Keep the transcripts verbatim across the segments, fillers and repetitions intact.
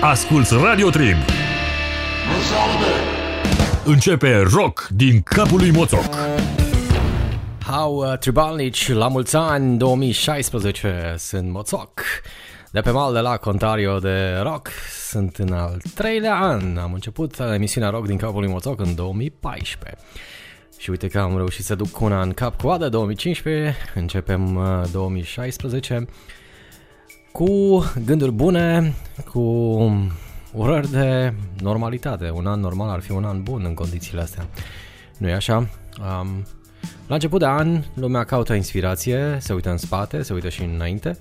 Asculți Radio Trib. Începe rock din capul lui Moțoc. Hau uh, tribalnici, la mulți ani, două mii șaisprezece, sunt Moțoc. De pe mal de la Ontario de rock, sunt în al treilea an. Am început emisiunea rock din capul lui Moțoc în două mii paisprezece. Și uite că am reușit să duc una în cap-coadă, două mii cincisprezece, începem uh, două mii șaisprezece. Cu gânduri bune, cu urări de normalitate. Un an normal ar fi un an bun în condițiile astea. Nu-i așa? Um, la început de an, lumea caută inspirație, se uită în spate, se uită și înainte.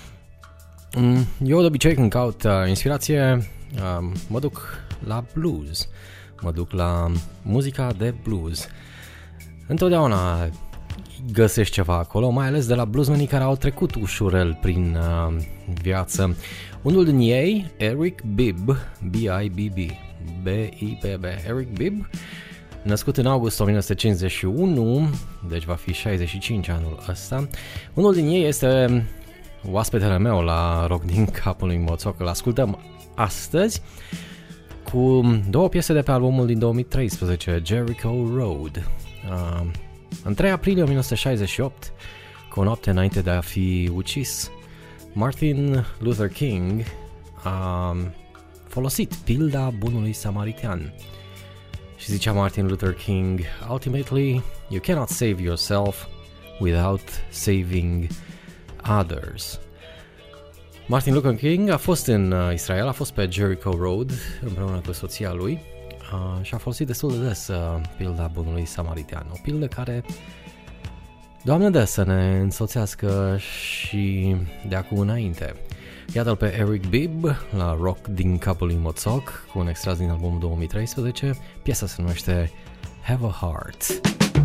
Um, eu de obicei când caut uh, inspirație, um, mă duc la blues. Mă duc la muzica de blues. Întotdeauna găsești ceva acolo, mai ales de la bluesmenii care au trecut ușurel prin uh, viață. Unul din ei, Eric Bibb, B I B B, B I B B, Eric Bibb, născut în august o mie nouă sute cincizeci și unu, deci va fi șaizeci și cinci anul ăsta. Unul din ei este oaspetele meu la Rock din capul lui Moțoc. Îl ascultăm astăzi cu două piese de pe albumul din două mii treisprezece, Jericho Road. Uh, În trei aprilie o mie nouă sute șaizeci și opt, cu o noapte înainte de a fi ucis, Martin Luther King a folosit pilda bunului samaritean. Și zicea Martin Luther King, ultimately, you cannot save yourself without saving others. Martin Luther King a fost în Israel, a fost pe Jericho Road împreună cu soția lui. Uh, și a folosit destul de des uh, pilda bunului samaritean. O pildă care, Doamne dă să ne însoțească și de acum înainte. Iată-l pe Eric Bibb la Rock din capul lui Moțoc cu un extras din albumul două mii treisprezece. Piesa se numește Have a Heart.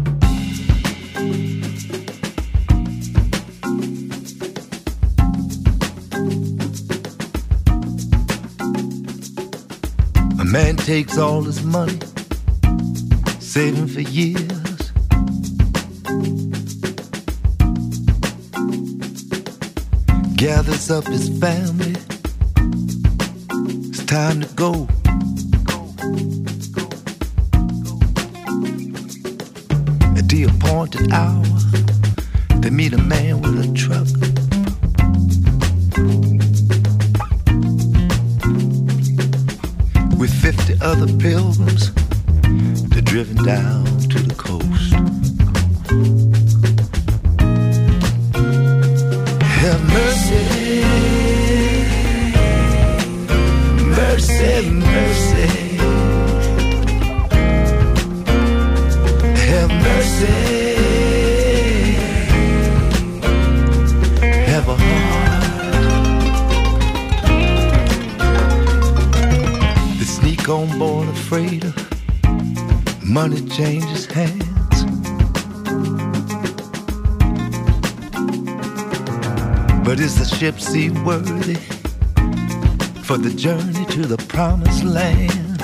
A man takes all his money, saving for years. Gathers up his family, it's time to go. At the appointed hour, they meet a man with a truck. With fifty other pilgrims, they're driven down to the coast. Have mercy, mercy, mercy. Have mercy, have a heart. Sneak on board a freighter, money changes hands. But is the ship seaworthy for the journey to the promised land?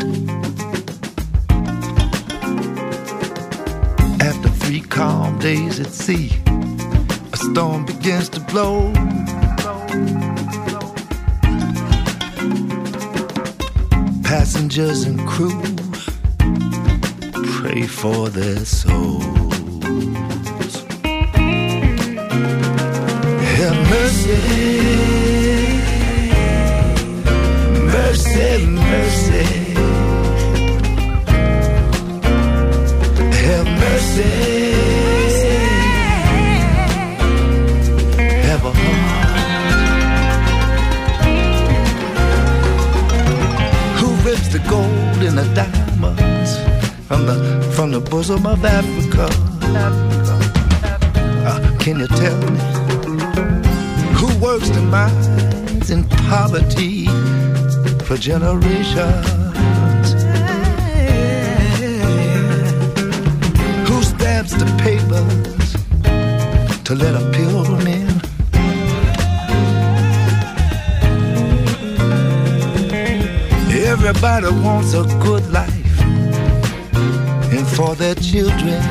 After three calm days at sea, a storm begins to blow. Passengers and crew pray for their souls. Have mercy, mercy, mercy. Have mercy, have a heart. Rips the gold and the diamonds from the from the bosom of Africa. Uh, can you tell me who works the mines in poverty for generations? Who stamps the papers to let a pilgrim in? Everybody wants a good life, and for their children.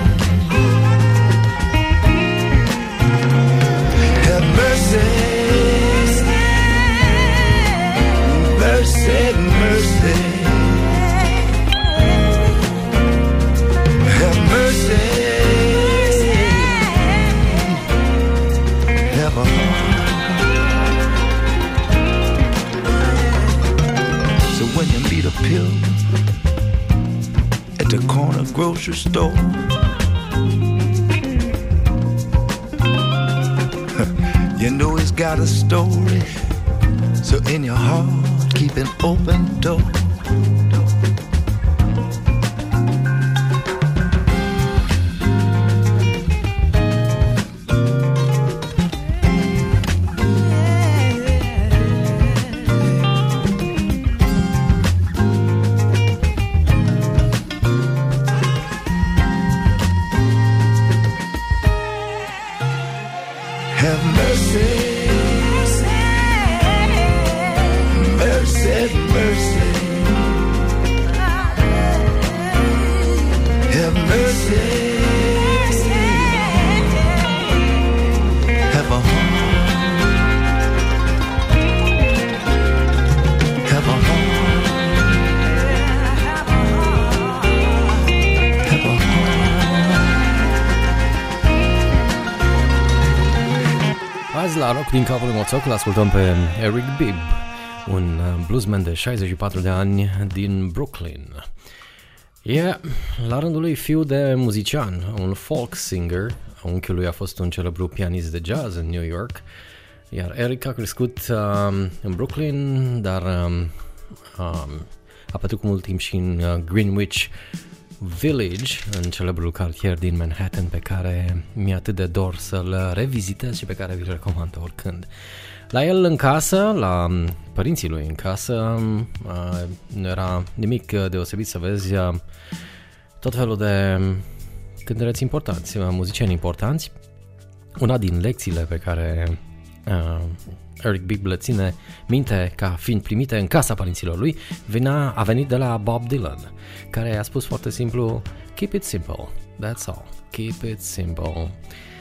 Have mercy, mercy, mercy. Have mercy. Have a heart. So when you meet a pilgrim at the corner grocery store, you know he's got a story. So in your heart, keep an open door. Have mercy, mercy, mercy. Have mercy. Have a heart. Have a heart. Have a heart. Azi la Rock din capul lui Moțoc l-ascultăm pe Eric Bibb, un bluesman de șaizeci și patru de ani din Brooklyn. E la rândul lui fiu de muzician, un folk singer. Unchiul lui a fost un celebru pianist de jazz în New York, iar Eric a crescut uh, în Brooklyn, dar uh, uh, a petrecut mult timp și în uh, Greenwich Village, în celebrul cartier din Manhattan, pe care mi-e atât de dor să-l revizitez și pe care vi-l recomand oricând. La el în casă, la părinții lui în casă, nu era nimic deosebit să vezi tot felul de cântăreți importanți, muzicieni importanți. Una din lecțiile pe care Eric Bibb le ține minte ca fiind primite în casa părinților lui venea, a venit de la Bob Dylan, care a spus foarte simplu: keep it simple, that's all, keep it simple.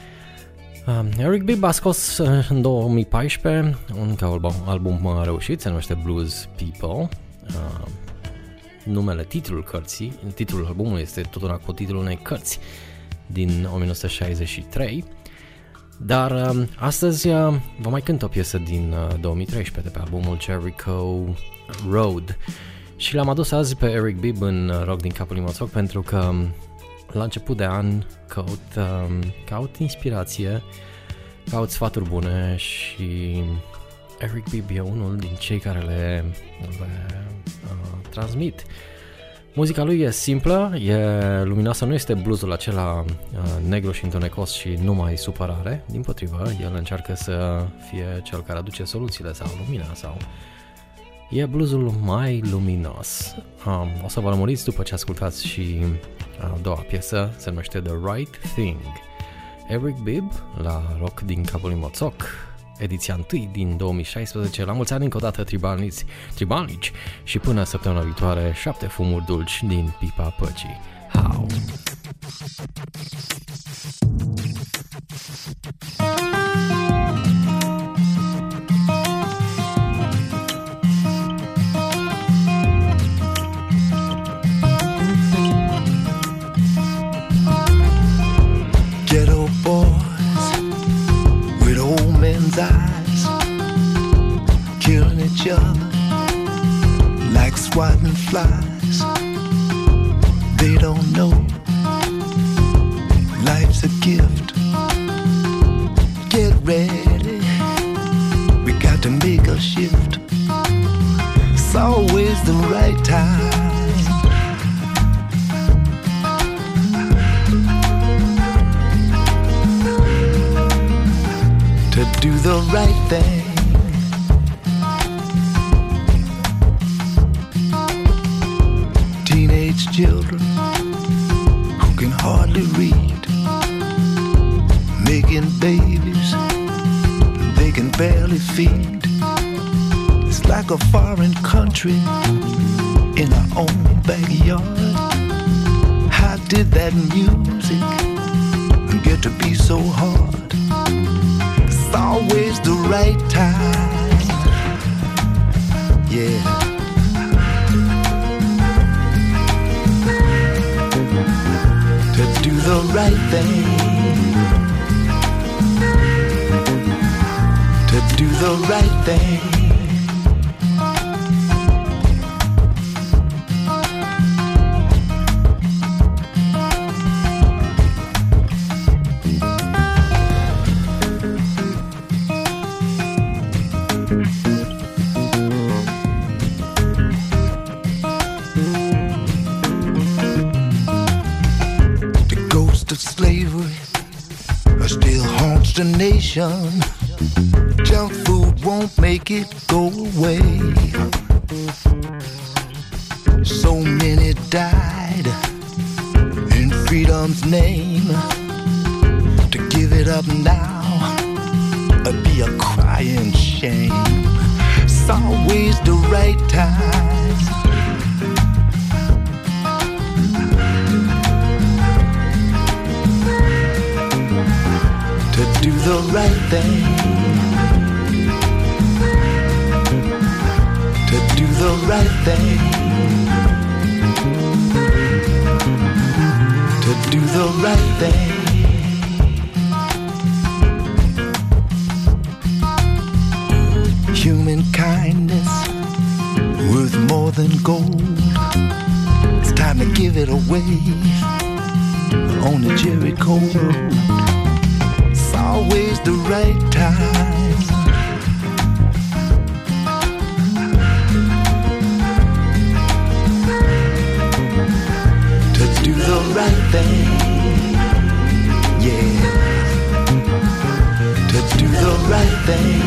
Uh, Eric Bibb a scos în două mii paisprezece un album, album reușit, se numește Blues People. Uh, numele, titlul cărții, titlul albumului este tot una cu titlul unei cărți din nouăsprezece șaizeci și trei. Dar uh, astăzi uh, vă mai cânt o piesă din uh, două mii treisprezece de pe albumul Jericho Road și l-am adus azi pe Eric Bibb în uh, Rock din capul lui Moțoc pentru că um, la început de an caut, uh, caut inspirație, caut sfaturi bune și Eric Bibb e unul din cei care le, le uh, transmit. Muzica lui e simplă, e luminoasă, nu este bluesul acela uh, negru și întunecos și numai supărare. Dimpotrivă, el încearcă să fie cel care aduce soluțiile sau lumina sau... E bluesul mai luminos. Um, o să vă lămuriți după ce ascultați și a doua piesă, se numește The Right Thing. Eric Bibb la Rock din capul lui Moțoc, ediția întâi din două mii șaisprezece. La mulți ani încă o dată, tribalnici, tribalnici și până săptămâna viitoare, șapte fumuri dulci din pipa păcii. How? Ghetto boys with old men's eyes, killing each other like swatting flies. They don't know life's a gift. Get ready, we got to make a shift. It's always the right time to do the right thing. Teenage children who can hardly read, making babies they can barely feed. It's like a foreign country in our own backyard. How did that music get to be so hard? It's always the right time, yeah. right thing. The nation, junk food won't make it go away. So many died in freedom's name. To give it up now would be a crying shame. It's always the right time. To do the right thing. To do the right thing. To do the right thing. Human kindness worth more than gold. It's time to give it away on the Jericho road. Always the right time. To do the right thing. Yeah. To do the right thing.